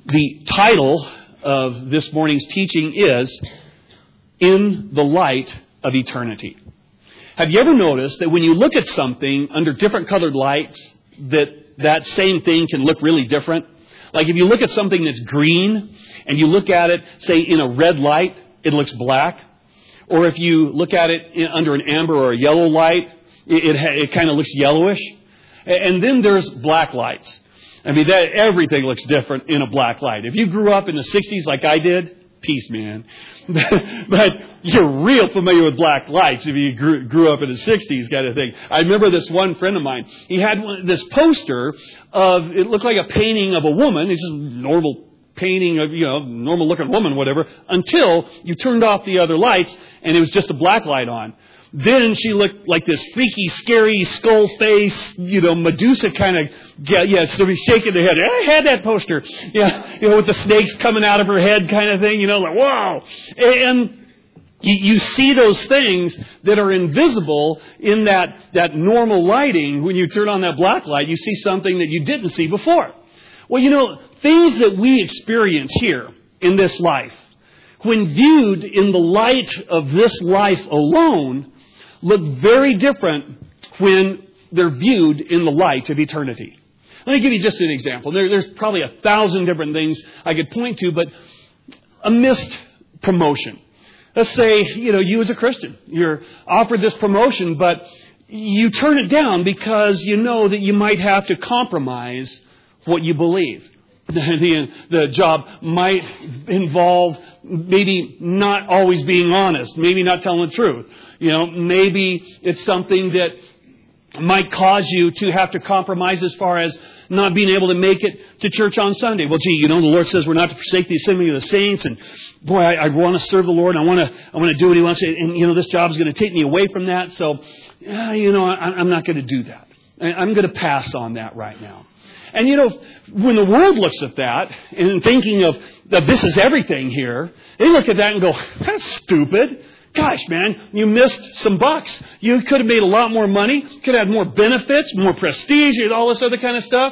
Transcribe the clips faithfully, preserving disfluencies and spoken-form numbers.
The title of this morning's teaching is In the Light of Eternity. Have you ever noticed that when you look at something under different colored lights, that that same thing can look really different? Like if you look at something that's green and you look at it, say, in a red light, it looks black. Or if you look at it in, under an amber or a yellow light, it, it, it kind of looks yellowish. And then there's black lights. I mean, that everything looks different in a black light. If you grew up in the sixties like I did, peace, man. But you're real familiar with black lights if you grew, grew up in the sixties kind of thing. I remember this one friend of mine. He had one, this poster of, it looked like a painting of a woman. It's just normal painting of, you know, normal looking woman, whatever, until you turned off the other lights and it was just a black light on. Then she looked like this freaky, scary, skull face, you know, Medusa kind of, yeah, yeah, so he's shaking their head. I had that poster, yeah, you know, with the snakes coming out of her head kind of thing, you know, like, whoa. And you, you see those things that are invisible in that, that normal lighting. When you turn on that black light, you see something that you didn't see before. Well, you know, things that we experience here in this life, when viewed in the light of this life alone, look very different when they're viewed in the light of eternity. Let me give you just an example. There, there's probably a thousand different things I could point to, but a missed promotion. Let's say, you know, you as a Christian, you're offered this promotion, but you turn it down because you know that you might have to compromise what you believe. The, the job might involve maybe not always being honest, maybe not telling the truth. You know, maybe it's something that might cause you to have to compromise as far as not being able to make it to church on Sunday. Well, gee, you know, the Lord says we're not to forsake the assembly of the saints, and boy, I, I want to serve the Lord, and I want to, I want to do what He wants to, and you know, this job is going to take me away from that, so, uh, you know, I, I'm not going to do that. I'm going to pass on that right now. And, you know, when the world looks at that and thinking of that this is everything here, they look at that and go, that's stupid. Gosh, man, you missed some bucks. You could have made a lot more money, could have had more benefits, more prestige, and all this other kind of stuff.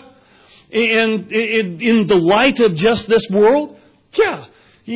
And in the light of just this world, yeah,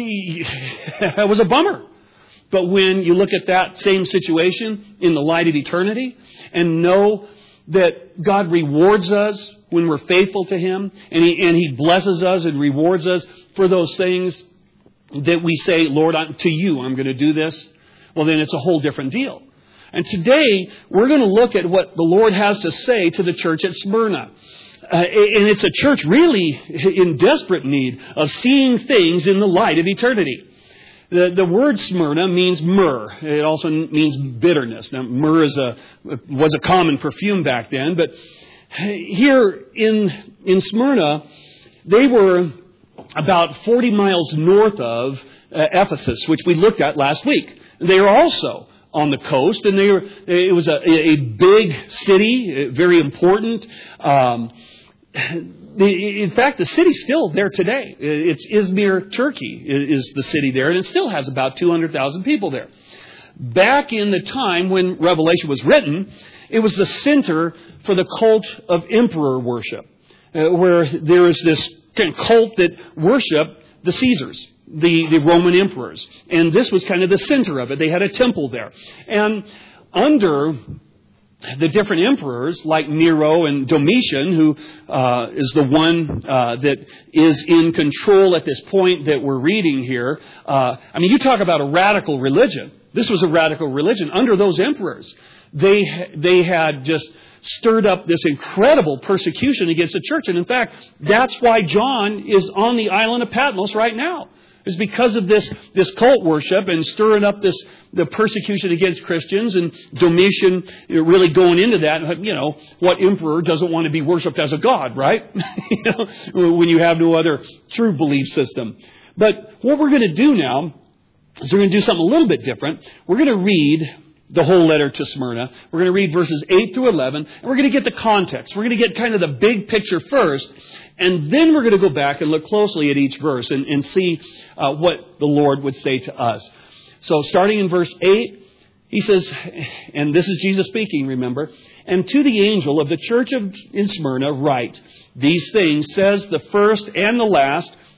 that was a bummer. But when you look at that same situation in the light of eternity and know that God rewards us when we're faithful to Him, and He and He blesses us and rewards us for those things that we say, Lord, I'm, to You, I'm going to do this. Well, then it's a whole different deal. And today, we're going to look at what the Lord has to say to the church at Smyrna. Uh, and it's a church really in desperate need of seeing things in the light of eternity. The, the word Smyrna means myrrh. It also means bitterness. Now, myrrh is a, was a common perfume back then, but here in, in Smyrna, they were about forty miles north of uh, Ephesus, which we looked at last week. They were also on the coast, and they were, it was a, a big city, very important. Um, in fact, the city's still there today. It's Izmir, Turkey is the city there, and it still has about two hundred thousand people there. Back in the time when Revelation was written, it was the center for the cult of emperor worship, uh, where there is this kind of cult that worshiped the Caesars, the, the Roman emperors. And this was kind of the center of it. They had a temple there. And under the different emperors, like Nero and Domitian, who uh, is the one uh, that is in control at this point that we're reading here, uh, I mean, you talk about a radical religion. This was a radical religion. Under those emperors, they they had just stirred up this incredible persecution against the church. And in fact, that's why John is on the island of Patmos right now. It's because of this, this cult worship and stirring up this the persecution against Christians, and Domitian really going into that. You know, what emperor doesn't want to be worshipped as a god, right? You know, when you have no other true belief system. But what we're going to do now is we're going to do something a little bit different. We're going to read the whole letter to Smyrna. We're going to read verses eight through eleven, and we're going to get the context. We're going to get kind of the big picture first, and then we're going to go back and look closely at each verse and, and see uh, what the Lord would say to us. So starting in verse eight, he says, and this is Jesus speaking, remember, and to the angel of the church of in Smyrna write, these things says the first and the last,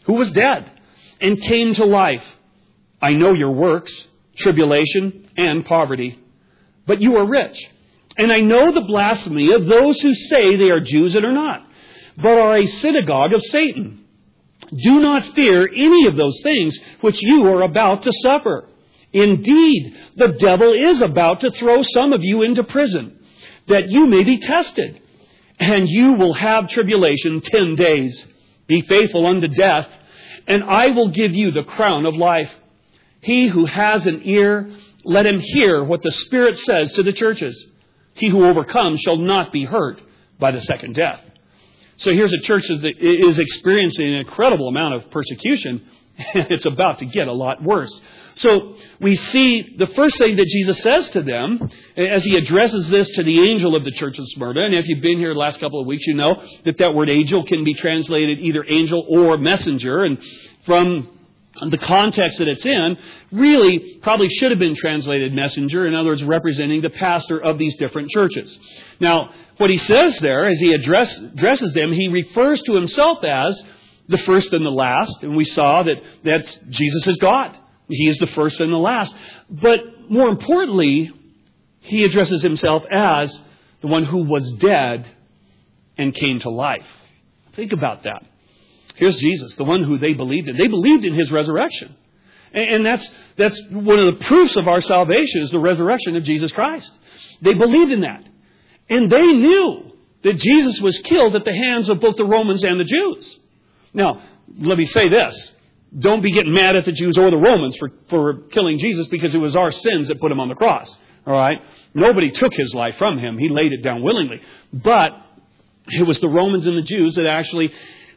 who was dead and came to life. I know your works, tribulation and poverty, but you are rich. And I know the blasphemy of those who say they are Jews and are not, but are a synagogue of Satan. Do not fear any of those things which you are about to suffer. Indeed, the devil is about to throw some of you into prison, that you may be tested. And you will have tribulation ten days. Be faithful unto death, and I will give you the crown of life. He who has an ear, let him hear what the Spirit says to the churches. He who overcomes shall not be hurt by the second death. So here's a church that is experiencing an incredible amount of persecution, and it's about to get a lot worse. So we see the first thing that Jesus says to them as he addresses this to the angel of the church of Smyrna. And if you've been here the last couple of weeks, you know that that word angel can be translated either angel or messenger. And from the context that it's in, really probably should have been translated messenger. In other words, representing the pastor of these different churches. Now, what he says there as he address, addresses them, he refers to himself as the first and the last. And we saw that that's Jesus is God. He is the first and the last. But more importantly, he addresses himself as the one who was dead and came to life. Think about that. Here's Jesus, the one who they believed in. They believed in his resurrection. And that's, that's one of the proofs of our salvation is the resurrection of Jesus Christ. They believed in that. And they knew that Jesus was killed at the hands of both the Romans and the Jews. Now, let me say this. Don't be getting mad at the Jews or the Romans for, for killing Jesus, because it was our sins that put him on the cross. All right? Nobody took his life from him. He laid it down willingly. But it was the Romans and the Jews that actually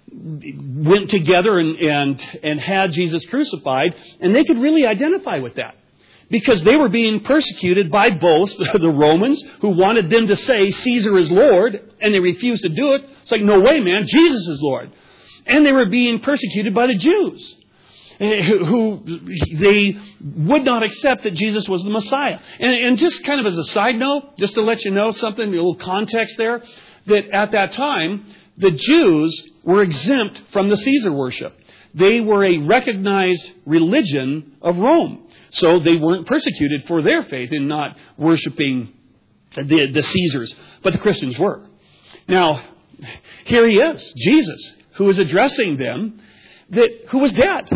went together and, and, and had Jesus crucified. And they could really identify with that, because they were being persecuted by both the Romans, who wanted them to say Caesar is Lord, and they refused to do it. It's like, no way, man, Jesus is Lord. And they were being persecuted by the Jews, who they would not accept that Jesus was the Messiah. And, and just kind of as a side note, just to let you know something, a little context there, that at that time, the Jews were exempt from the Caesar worship. They were a recognized religion of Rome. So they weren't persecuted for their faith in not worshiping the, the Caesars. But the Christians were. Now, here he is, Jesus, who is addressing them, that who was dead,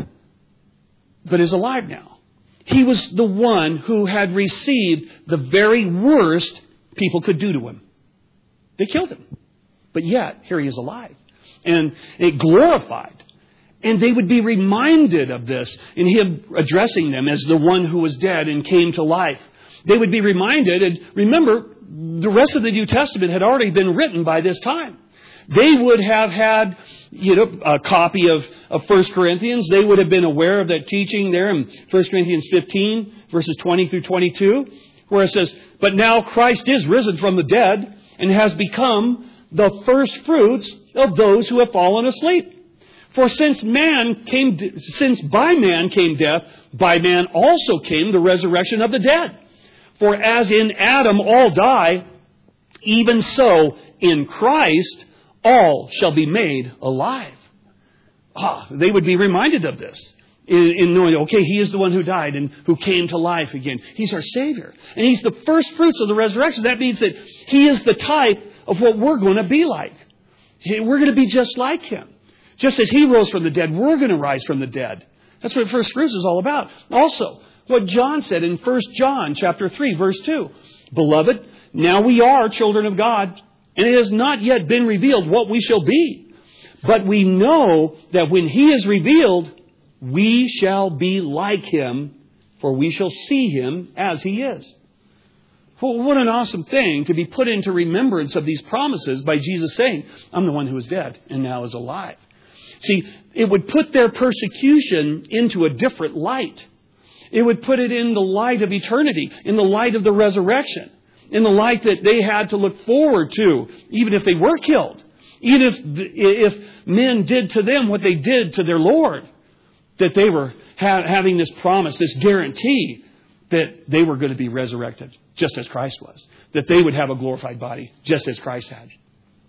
but is alive now. He was the one who had received the very worst people could do to him. They killed him. But yet, here he is alive. And it glorified. And they would be reminded of this in him addressing them as the one who was dead and came to life. They would be reminded, and remember, the rest of the New Testament had already been written by this time. They would have had, you know, a copy of, of First Corinthians. They would have been aware of that teaching there in First Corinthians fifteen, verses twenty through twenty-two, where it says, "But now Christ is risen from the dead and has become the first fruits of those who have fallen asleep. For since man came, since by man came death, by man also came the resurrection of the dead. For as in Adam all die, even so in Christ all shall be made alive." Ah, they would be reminded of this in, in knowing, okay, he is the one who died and who came to life again. He's our Savior. And he's the first fruits of the resurrection. That means that he is the type of what we're going to be like. We're going to be just like him. Just as he rose from the dead, we're going to rise from the dead. That's what first fruits is all about. Also, what John said in First John chapter three, verse two. "Beloved, now we are children of God, and it has not yet been revealed what we shall be. But we know that when he is revealed, we shall be like him, for we shall see him as he is." Well, what an awesome thing to be put into remembrance of these promises by Jesus saying, "I'm the one who was dead and now is alive." See, it would put their persecution into a different light. It would put it in the light of eternity, in the light of the resurrection, in the light that they had to look forward to, even if they were killed. Even if, if men did to them what they did to their Lord, that they were ha- having this promise, this guarantee that they were going to be resurrected just as Christ was. That they would have a glorified body just as Christ had.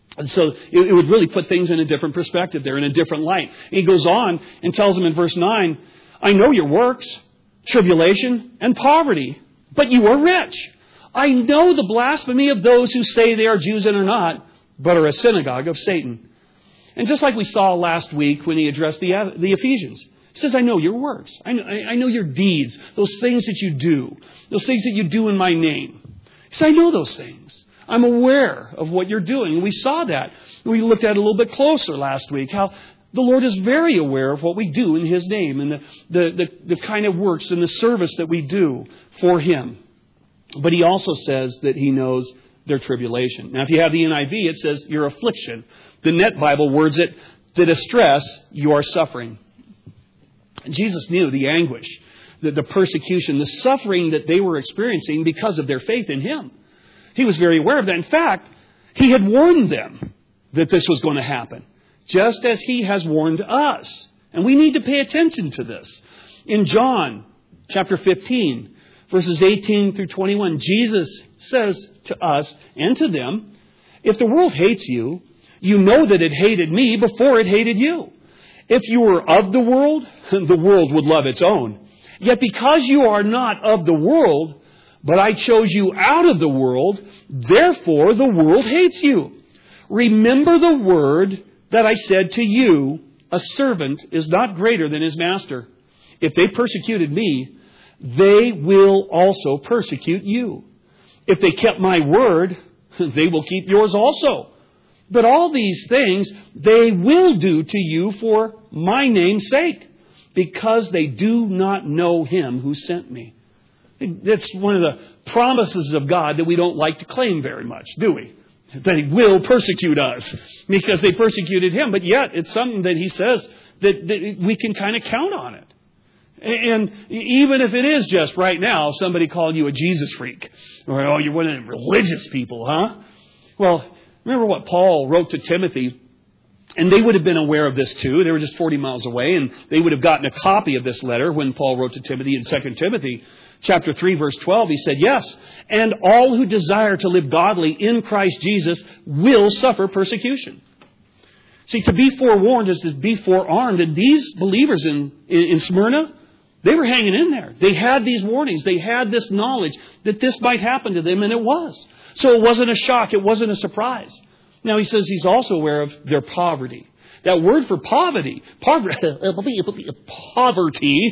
And so it, it would really put things in a different perspective there, in a different light. And he goes on and tells them in verse nine, I know your works, tribulation, and poverty, but you are rich. I know the blasphemy of those who say they are Jews and are not, but are a synagogue of Satan. And just like we saw last week when he addressed the, the Ephesians, he says, I know your works. I know, I know your deeds, those things that you do, those things that you do in my name. He said, I know those things. I'm aware of what you're doing. And we saw that. We looked at it a little bit closer last week, how the Lord is very aware of what we do in His name and the, the, the, the kind of works and the service that we do for Him. But He also says that He knows their tribulation. Now, if you have the N I V, it says your affliction. The Net Bible words it, the distress you are suffering. And Jesus knew the anguish, the, the persecution, the suffering that they were experiencing because of their faith in Him. He was very aware of that. In fact, He had warned them that this was going to happen, just as He has warned us. And we need to pay attention to this. In John chapter fifteen, verses eighteen through twenty-one, Jesus says to us and to them, if the world hates you, you know that it hated me before it hated you. If you were of the world, the world would love its own. Yet because you are not of the world, but I chose you out of the world, therefore the world hates you. Remember the word that I said to you, a servant is not greater than his master. If they persecuted me, they will also persecute you. If they kept my word, they will keep yours also. But all these things they will do to you for my name's sake, because they do not know Him who sent me. That's one of the promises of God that we don't like to claim very much, do we? That He will persecute us because they persecuted Him. But yet it's something that He says that, that we can kind of count on it. And even if it is just right now, somebody called you a Jesus freak, or, oh, you're one of the religious people, huh? Well, remember what Paul wrote to Timothy, and they would have been aware of this too. They were just forty miles away, and they would have gotten a copy of this letter when Paul wrote to Timothy in Second Timothy chapter three, verse twelve. He said, yes, and all who desire to live godly in Christ Jesus will suffer persecution. See, to be forewarned is to be forearmed. And these believers in, in, in Smyrna, they were hanging in there. They had these warnings. They had this knowledge that this might happen to them, and it was. So it wasn't a shock. It wasn't a surprise. Now he says he's also aware of their poverty. That word for poverty, poverty, poverty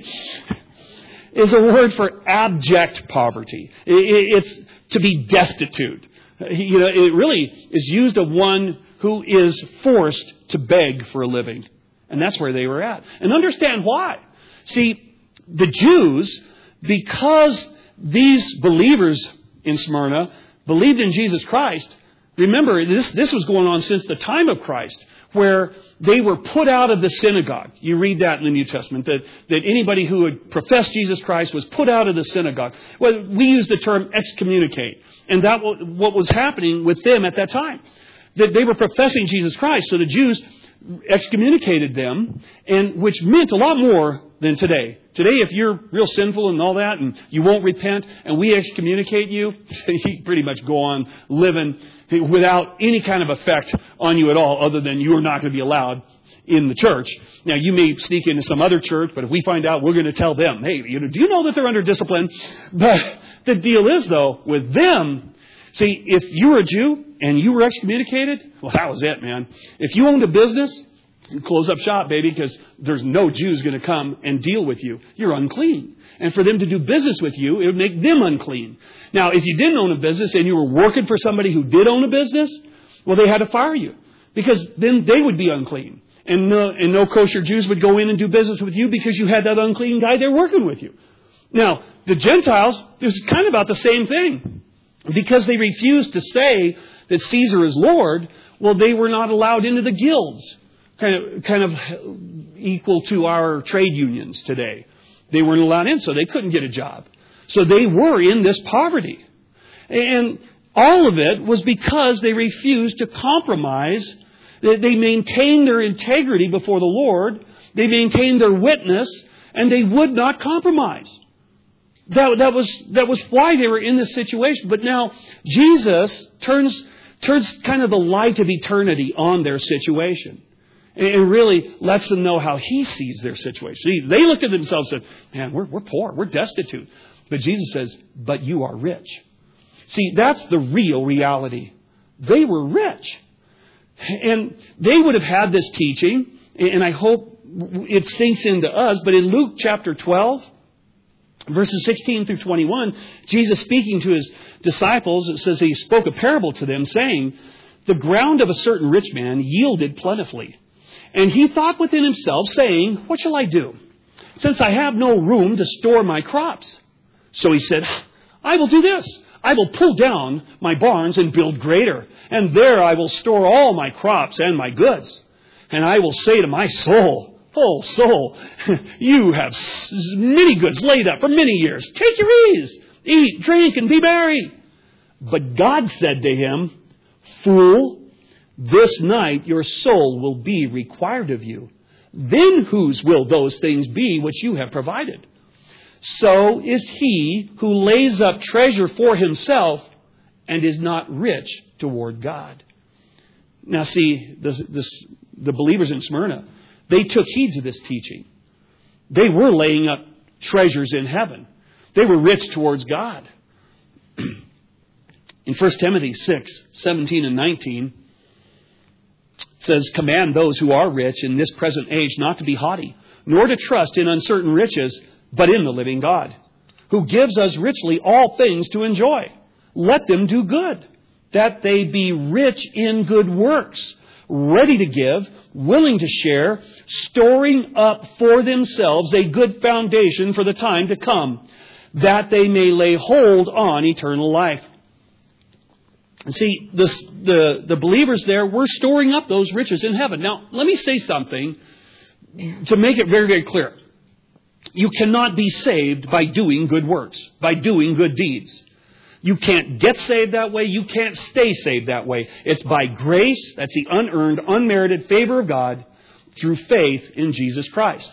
is a word for abject poverty. It's to be destitute. You know, it really is used of one who is forced to beg for a living. And that's where they were at. And understand why. See, the Jews, because these believers in Smyrna believed in Jesus Christ, remember, this, this was going on since the time of Christ, where they were put out of the synagogue. You read that in the New Testament, that, that anybody who had professed Jesus Christ was put out of the synagogue. Well, we use the term excommunicate. And that was what was happening with them at that time. That they were professing Jesus Christ, so the Jews excommunicated them, and which meant a lot more than today. Today, if you're real sinful and all that, and you won't repent, and we excommunicate you, you pretty much go on living without any kind of effect on you at all, other than you are not going to be allowed in the church. Now, you may sneak into some other church, but if we find out, we're going to tell them, hey, you know, do you know that they're under discipline? But the deal is, though, with them, see, if you were a Jew and you were excommunicated, well, that was it, man. If you owned a business, close up shop, baby, because there's no Jews going to come and deal with you. You're unclean. And for them to do business with you, it would make them unclean. Now, if you didn't own a business and you were working for somebody who did own a business, well, they had to fire you, because then they would be unclean. And no, and no kosher Jews would go in and do business with you because you had that unclean guy there working with you. Now, the Gentiles, it was kind of about the same thing. Because they refused to say that Caesar is Lord, well, they were not allowed into the guilds, kind of, kind of equal to our trade unions today. They weren't allowed in, so they couldn't get a job. So they were in this poverty. And all of it was because they refused to compromise. They maintained their integrity before the Lord. They maintained their witness, and they would not compromise. That, that was that was why they were in this situation. But now Jesus turns turns kind of the light of eternity on their situation. And really lets them know how He sees their situation. See, they looked at themselves and said, man, we're, we're poor, we're destitute. But Jesus says, but you are rich. See, that's the real reality. They were rich. And they would have had this teaching, and I hope it sinks into us, but in Luke chapter twelve, verses sixteen through twenty-one, Jesus speaking to His disciples, it says He spoke a parable to them, saying, the ground of a certain rich man yielded plentifully. And he thought within himself, saying, what shall I do, since I have no room to store my crops? So he said, I will do this. I will pull down my barns and build greater, and there I will store all my crops and my goods. And I will say to my soul, oh soul, you have many goods laid up for many years. Take your ease, eat, drink, and be merry. But God said to him, fool, this night your soul will be required of you. Then whose will those things be which you have provided? So is he who lays up treasure for himself and is not rich toward God. Now see, this, this, the believers in Smyrna, they took heed to this teaching. They were laying up treasures in heaven. They were rich towards God. In First Timothy six, seventeen and nineteen, it says, command those who are rich in this present age not to be haughty, nor to trust in uncertain riches, but in the living God, who gives us richly all things to enjoy. Let them do good, that they be rich in good works, ready to give, willing to share, storing up for themselves a good foundation for the time to come, that they may lay hold on eternal life. And see, this, the, the believers there were storing up those riches in heaven. Now, let me say something to make it very, very clear. You cannot be saved by doing good works, by doing good deeds. You can't get saved that way. You can't stay saved that way. It's by grace. That's the unearned, unmerited favor of God through faith in Jesus Christ.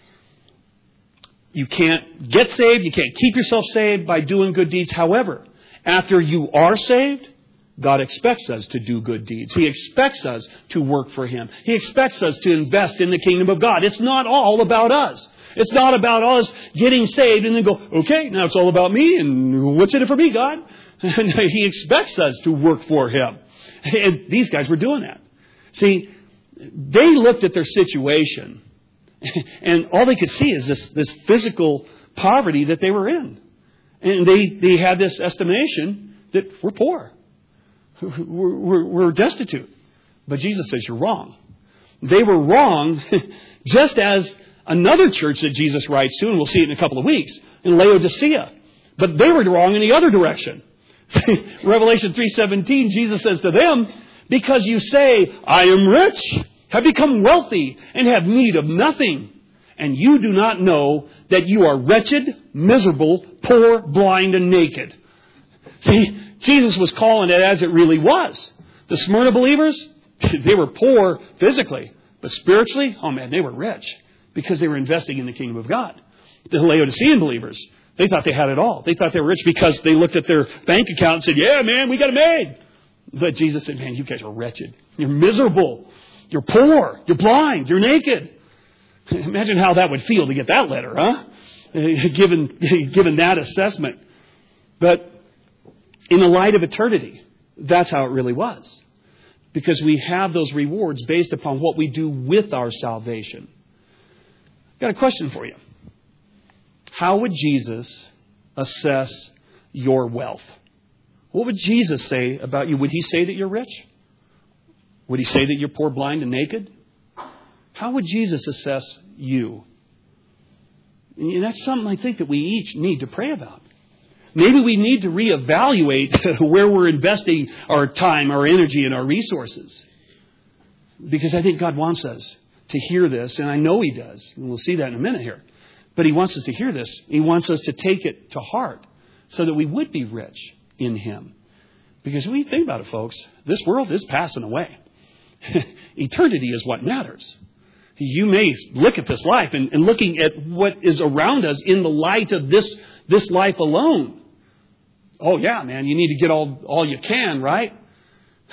You can't get saved. You can't keep yourself saved by doing good deeds. However, after you are saved, God expects us to do good deeds. He expects us to work for Him. He expects us to invest in the kingdom of God. It's not all about us. It's not about us getting saved and then go, okay, now it's all about me and what's in it for me, God? And He expects us to work for Him. And these guys were doing that. See, they looked at their situation and all they could see is this, this physical poverty that they were in. And they, they had this estimation that we're poor. We're, we're, we're destitute. But Jesus says you're wrong. They were wrong just as another church that Jesus writes to, and we'll see it in a couple of weeks, in Laodicea. But they were wrong in the other direction. Revelation three seventeen, Jesus says to them, because you say, I am rich, have become wealthy, and have need of nothing, and you do not know that you are wretched, miserable, poor, blind, and naked. See, Jesus was calling it as it really was. The Smyrna believers, they were poor physically, but spiritually, oh man, they were rich because they were investing in the kingdom of God. The Laodicean believers, they thought they had it all. They thought they were rich because they looked at their bank account and said, yeah, man, we got it made. But Jesus said, man, you guys are wretched. You're miserable. You're poor. You're blind. You're naked. Imagine how that would feel to get that letter, huh? Given, given that assessment. But in the light of eternity, that's how it really was. Because we have those rewards based upon what we do with our salvation. I've got a question for you. How would Jesus assess your wealth? What would Jesus say about you? Would He say that you're rich? Would He say that you're poor, blind, and naked? How would Jesus assess you? And that's something I think that we each need to pray about. Maybe we need to reevaluate where we're investing our time, our energy, and our resources. Because I think God wants us to hear this, and I know He does. And we'll see that in a minute here. But He wants us to hear this. He wants us to take it to heart so that we would be rich in Him. Because when you think about it, folks, this world is passing away. Eternity is what matters. You may look at this life and, and looking at what is around us in the light of this, this life alone. Oh, yeah, man, you need to get all, all you can, right?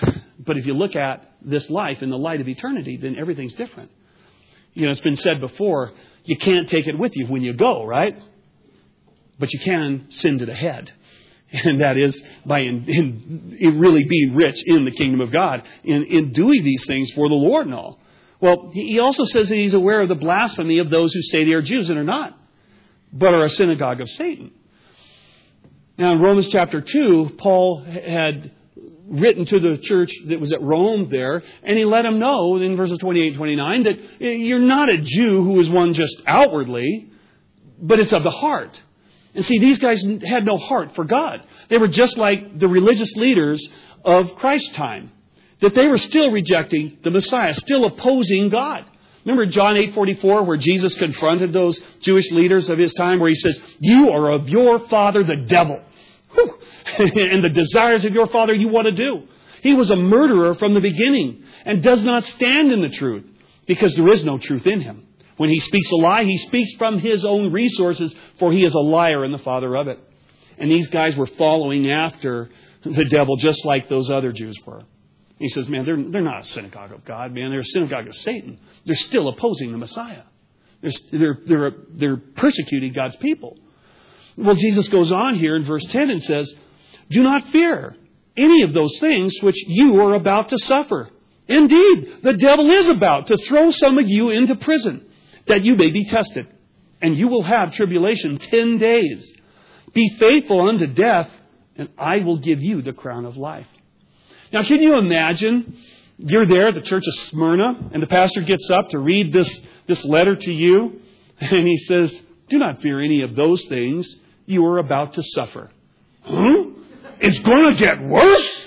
But if you look at this life in the light of eternity, then everything's different. You know, it's been said before, you can't take it with you when you go, right? But you can send it ahead. And that is by in, in, in really being rich in the kingdom of God, in, in doing these things for the Lord and all. Well, he also says that he's aware of the blasphemy of those who say they are Jews and are not, but are a synagogue of Satan. Now, in Romans chapter two, Paul had written to the church that was at Rome there, and he let them know in verses twenty-eight and twenty-nine that you're not a Jew who is one just outwardly, but it's of the heart. And see, these guys had no heart for God. They were just like the religious leaders of Christ's time, that they were still rejecting the Messiah, still opposing God. Remember John eight forty-four, where Jesus confronted those Jewish leaders of his time, where he says, you are of your father, the devil. Whew. And the desires of your father you want to do. He was a murderer from the beginning and does not stand in the truth because there is no truth in him. When he speaks a lie, he speaks from his own resources, for he is a liar and the father of it. And these guys were following after the devil just like those other Jews were. He says, man, they're, they're not a synagogue of God, man. They're a synagogue of Satan. They're still opposing the Messiah. They're, they're, they're, they're persecuting God's people. Well, Jesus goes on here in verse ten and says, do not fear any of those things which you are about to suffer. Indeed, the devil is about to throw some of you into prison, that you may be tested. And you will have tribulation ten days. Be faithful unto death, and I will give you the crown of life. Now, can you imagine you're there at the church of Smyrna, and the pastor gets up to read this, this letter to you, and he says, do not fear any of those things you are about to suffer. Huh? It's going to get worse?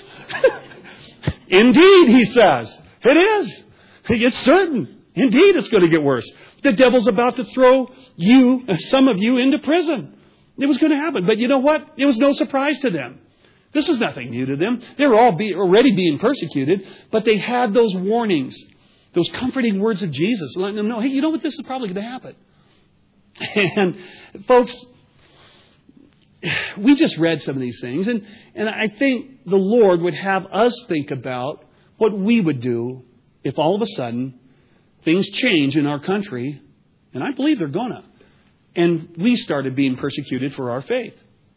Indeed, he says. It is. It's certain. Indeed, it's going to get worse. The devil's about to throw you, some of you, into prison. It was going to happen. But you know what? It was no surprise to them. This was nothing new to them. They were all be, already being persecuted, but they had those warnings, those comforting words of Jesus, letting them know, hey, you know what? This is probably going to happen. And folks, we just read some of these things, and, and I think the Lord would have us think about what we would do if all of a sudden things change in our country, and I believe they're gonna, and we started being persecuted for our faith.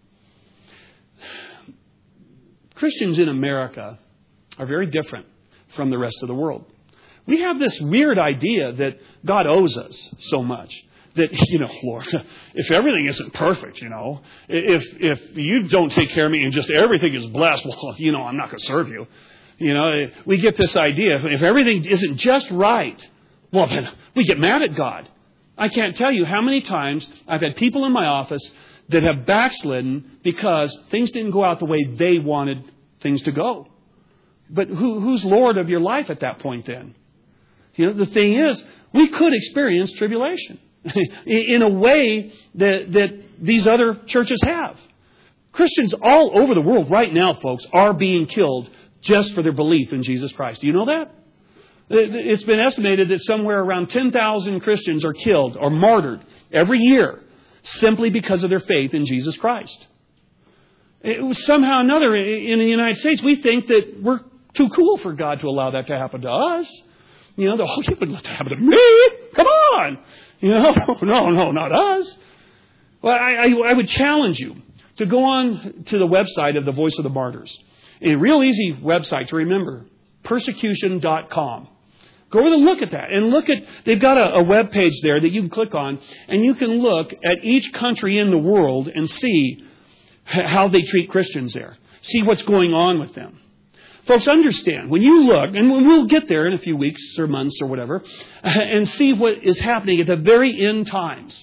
Christians in America are very different from the rest of the world. We have this weird idea that God owes us so much. That, you know, Lord, if everything isn't perfect, you know, if if you don't take care of me and just everything is blessed, well, you know, I'm not going to serve you. You know, we get this idea. If, if everything isn't just right, well, then we get mad at God. I can't tell you how many times I've had people in my office that have backslidden because things didn't go out the way they wanted things to go. But who, who's Lord of your life at that point then? You know, the thing is, we could experience tribulation in a way that, that these other churches have. Christians all over the world right now, folks, are being killed just for their belief in Jesus Christ. Do you know that? It's been estimated that somewhere around ten thousand Christians are killed or martyred every year simply because of their faith in Jesus Christ. It was somehow or another in the United States, we think that we're too cool for God to allow that to happen to us. You know, the whole thing would let that happen to me. Come on. You know, no, no, not us. Well, I, I, I would challenge you to go on to the website of the Voice of the Martyrs. A real easy website to remember, persecution dot com. Go over and look at that. And look at, they've got a, a web page there that you can click on. And you can look at each country in the world and see how they treat Christians there. See what's going on with them. Folks, understand, when you look, and we'll get there in a few weeks or months or whatever, and see what is happening at the very end times.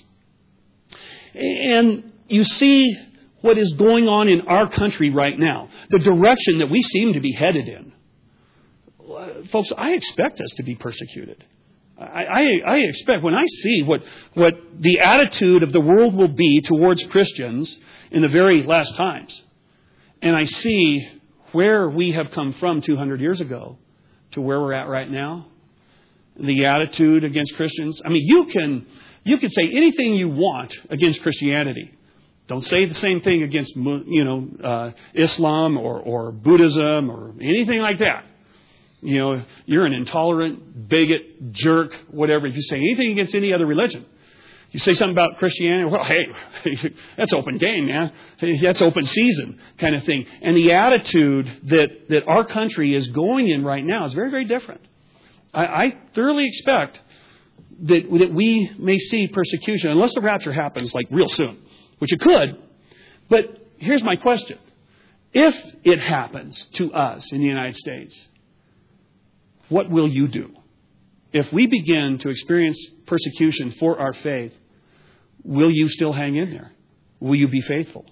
And you see what is going on in our country right now, the direction that we seem to be headed in. Folks, I expect us to be persecuted. I, I, I expect, when I see what, what the attitude of the world will be towards Christians in the very last times, and I see where we have come from two hundred years ago to where we're at right now, the attitude against Christians. I mean, you can you can say anything you want against Christianity. Don't say the same thing against, you know, uh, Islam or, or Buddhism or anything like that. You know, you're an intolerant, bigot, jerk, whatever. If you say anything against any other religion, you say something about Christianity, well, hey, that's open game, man. That's open season kind of thing. And the attitude that, that our country is going in right now is very, very different. I, I thoroughly expect that, that we may see persecution, unless the rapture happens like real soon, which it could. But here's my question. If it happens to us in the United States, what will you do? If we begin to experience persecution for our faith, will you still hang in there? Will you be faithful?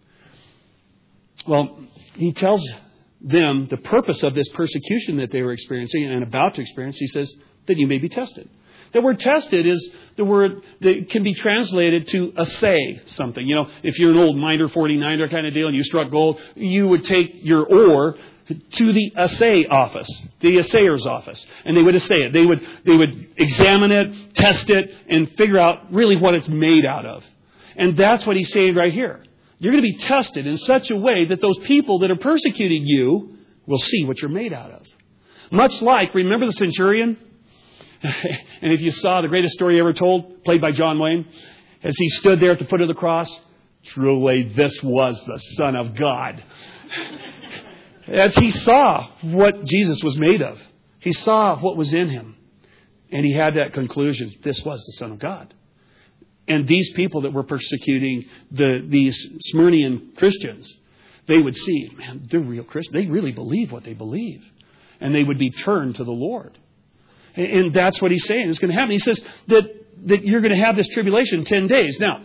Well, he tells them the purpose of this persecution that they were experiencing and about to experience. He says that you may be tested. The word tested is the word that can be translated to assay something. You know, if you're an old miner forty-niner kind of deal and you struck gold, you would take your ore to the assay office, the assayer's office, and they would assay it. They would they would examine it, test it, and figure out really what it's made out of. And that's what he's saying right here. You're going to be tested in such a way that those people that are persecuting you will see what you're made out of. Much like, remember the centurion? And if you saw the greatest story ever told, played by John Wayne, as he stood there at the foot of the cross, truly this was the Son of God. As he saw what Jesus was made of, he saw what was in him. And he had that conclusion, this was the Son of God. And these people that were persecuting the these Smyrnian Christians, they would see, man, they're real Christians. They really believe what they believe. And they would be turned to the Lord. And, and that's what he's saying is going to happen. He says that, that you're going to have this tribulation ten days. Now,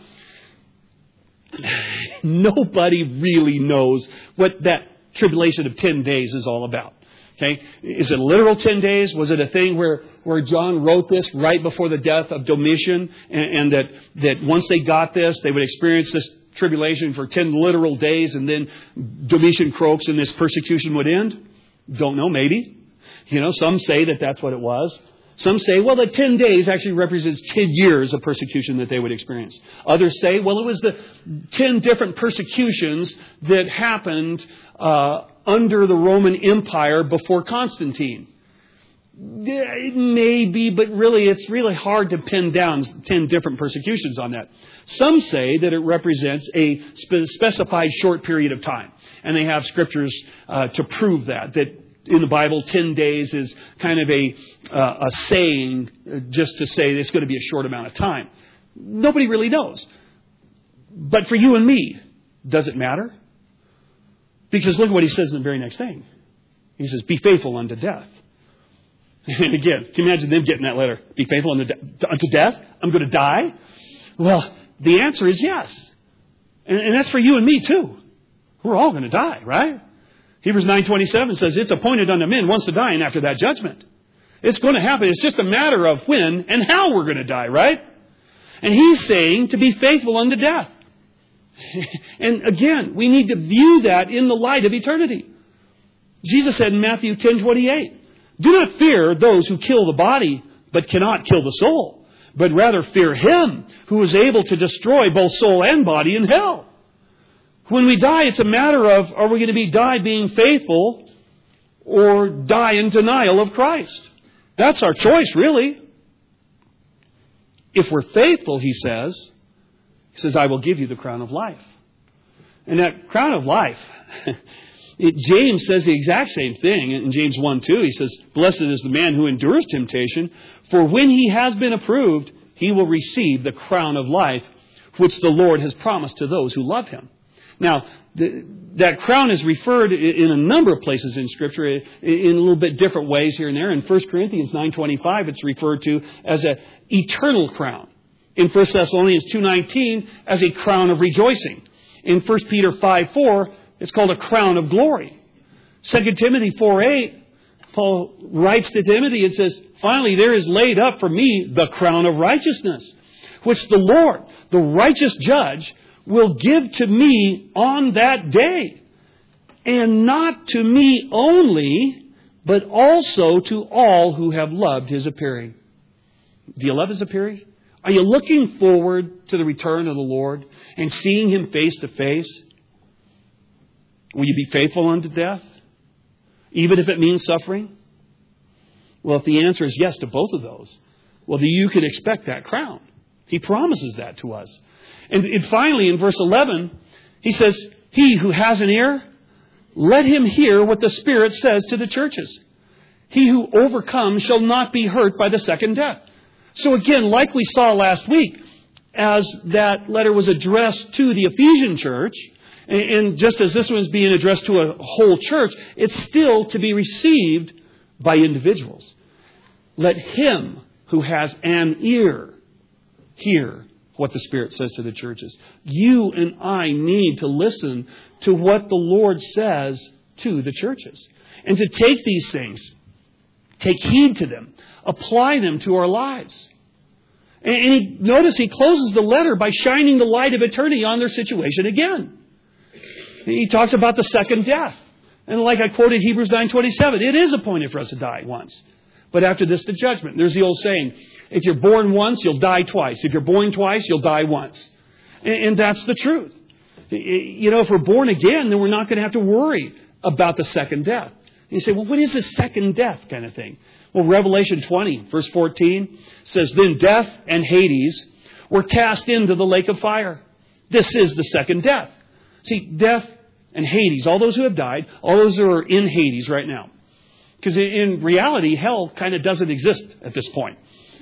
nobody really knows what that tribulation of ten days is all about. Okay, is it literal ten days? Was it a thing where, where John wrote this right before the death of Domitian, and, and that, that once they got this, they would experience this tribulation for ten literal days, and then Domitian croaks and this persecution would end? Don't know, maybe. You know, some say that that's what it was. Some say, well, the ten days actually represents ten years of persecution that they would experience. Others say, well, it was the ten different persecutions that happened uh, under the Roman Empire before Constantine. It may be, but really it's really hard to pin down ten different persecutions on that. Some say that it represents a spe- specified short period of time. And they have scriptures uh, to prove that, that in the Bible, ten days is kind of a uh, a saying just to say it's going to be a short amount of time. Nobody really knows. But for you and me, does it matter? Because look at what he says in the very next thing. He says, be faithful unto death. And again, can you imagine them getting that letter? Be faithful unto, de- unto death? I'm going to die? Well, the answer is yes. And, and that's for you and me too. We're all going to die, right? Hebrews nine twenty-seven says it's appointed unto men once to die and after that judgment. It's going to happen. It's just a matter of when and how we're going to die, right? And he's saying to be faithful unto death. And again, we need to view that in the light of eternity. Jesus said in Matthew ten twenty-eight, do not fear those who kill the body, but cannot kill the soul, but rather fear him who is able to destroy both soul and body in hell. When we die, it's a matter of, are we going to be die being faithful or die in denial of Christ? That's our choice, really. If we're faithful, he says, he says, I will give you the crown of life. And that crown of life, it, James says the exact same thing in James one two. He says, blessed is the man who endures temptation, for when he has been approved, he will receive the crown of life, which the Lord has promised to those who love him. Now, the, that crown is referred in a number of places in Scripture in, in a little bit different ways here and there. In First Corinthians nine twenty-five, it's referred to as an eternal crown. In First Thessalonians two nineteen, as a crown of rejoicing. In First Peter five four, it's called a crown of glory. Second Timothy four eight, Paul writes to Timothy and says, finally, there is laid up for me the crown of righteousness, which the Lord, the righteous judge, will give to me on that day. And not to me only, but also to all who have loved his appearing. Do you love his appearing? Are you looking forward to the return of the Lord and seeing him face to face? Will you be faithful unto death? Even if it means suffering? Well, if the answer is yes to both of those, well, then you can expect that crown. He promises that to us. And, and finally, in verse eleven, he says, he who has an ear, let him hear what the Spirit says to the churches. He who overcomes shall not be hurt by the second death. So again, like we saw last week, as that letter was addressed to the Ephesian church, and just as this one's being addressed to a whole church, it's still to be received by individuals. Let him who has an ear hear what the Spirit says to the churches. You and I need to listen to what the Lord says to the churches. And to take these things, take heed to them, apply them to our lives. And he, notice he closes the letter by shining the light of eternity on their situation again. He talks about the second death. And like I quoted Hebrews nine twenty-seven, it is appointed for us to die once. But after this, the judgment. There's the old saying, if you're born once, you'll die twice. If you're born twice, you'll die once. And, and that's the truth. You know, if we're born again, then we're not going to have to worry about the second death. And you say, well, what is the second death kind of thing? Well, Revelation twenty, verse fourteen says, then death and Hades were cast into the lake of fire. This is the second death. See, death and Hades, all those who have died, all those who are in Hades right now. Because in reality, hell kind of doesn't exist at this point.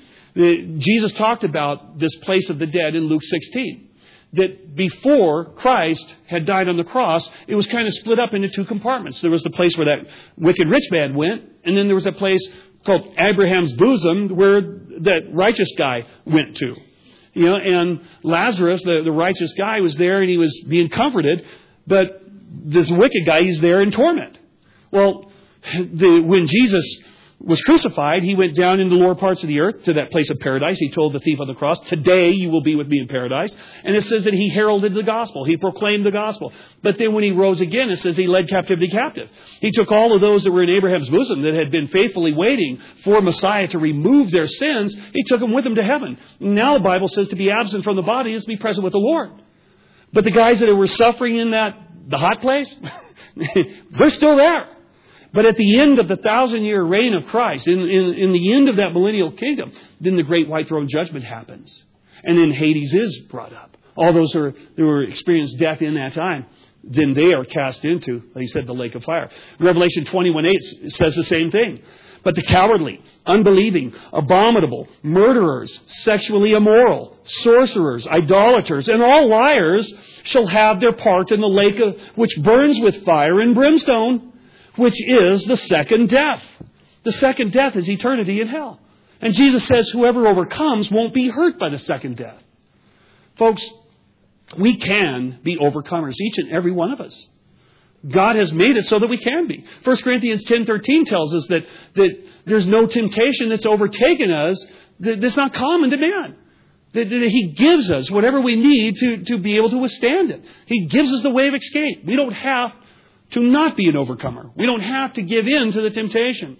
The, Jesus talked about this place of the dead in Luke sixteen. That before Christ had died on the cross, it was kind of split up into two compartments. There was the place where that wicked rich man went, and then there was a place called Abraham's bosom where that righteous guy went to. You know, and Lazarus, the, the righteous guy, was there and he was being comforted, but this wicked guy, he's there in torment. Well, the, when Jesus was crucified, he went down into the lower parts of the earth to that place of paradise. He told the thief on the cross, today you will be with me in paradise. And it says that he heralded the gospel. He proclaimed the gospel. But then when he rose again, it says he led captivity captive. He took all of those that were in Abraham's bosom that had been faithfully waiting for Messiah to remove their sins. He took them with him to heaven. Now the Bible says to be absent from the body is to be present with the Lord. But the guys that were suffering in that, the hot place, they're still there. But at the end of the thousand-year reign of Christ, in, in, in the end of that millennial kingdom, then the great white throne judgment happens. And then Hades is brought up. All those who, are, who are experienced death in that time, then they are cast into, like he said, the lake of fire. Revelation twenty-one eight says the same thing. But the cowardly, unbelieving, abominable, murderers, sexually immoral, sorcerers, idolaters, and all liars shall have their part in the lake of, which burns with fire and brimstone, which is the second death. The second death is eternity in hell. And Jesus says whoever overcomes won't be hurt by the second death. Folks, we can be overcomers, each and every one of us. God has made it so that we can be. First Corinthians ten thirteen tells us that, that there's no temptation that's overtaken us that's not common to man. That, that He gives us whatever we need to, to be able to withstand it. He gives us the way of escape. We don't have to not be an overcomer. We don't have to give in to the temptation.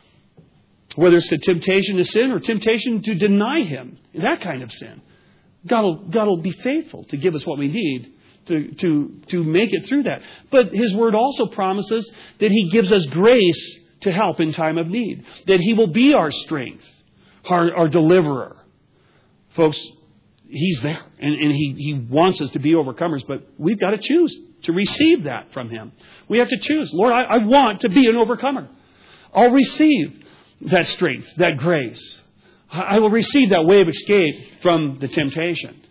Whether it's the temptation to sin or temptation to deny Him, that kind of sin. God will, God will be faithful to give us what we need to, to, to make it through that. But His Word also promises that He gives us grace to help in time of need. That He will be our strength, our, our deliverer. Folks, He's there. And, and he, he wants us to be overcomers, but we've got to choose to receive that from Him. We have to choose. Lord, I, I want to be an overcomer. I'll receive that strength, that grace. I, I will receive that way of escape from the temptation.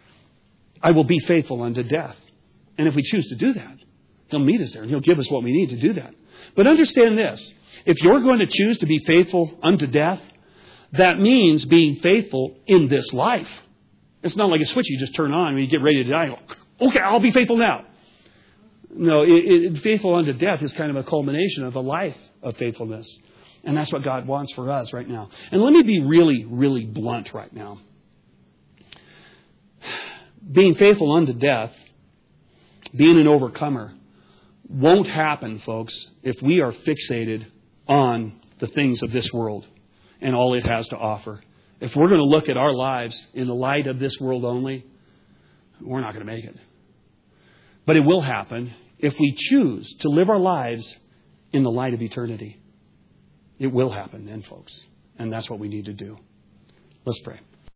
I will be faithful unto death. And if we choose to do that, He'll meet us there and He'll give us what we need to do that. But understand this. If you're going to choose to be faithful unto death, that means being faithful in this life. It's not like a switch you just turn on when you get ready to die. Okay, I'll be faithful now. No, it, it, faithful unto death is kind of a culmination of a life of faithfulness. And that's what God wants for us right now. And let me be really, really blunt right now. Being faithful unto death, being an overcomer, won't happen, folks, if we are fixated on the things of this world and all it has to offer. If we're going to look at our lives in the light of this world only, we're not going to make it. But it will happen if we choose to live our lives in the light of eternity. It will happen then, folks. And that's what we need to do. Let's pray.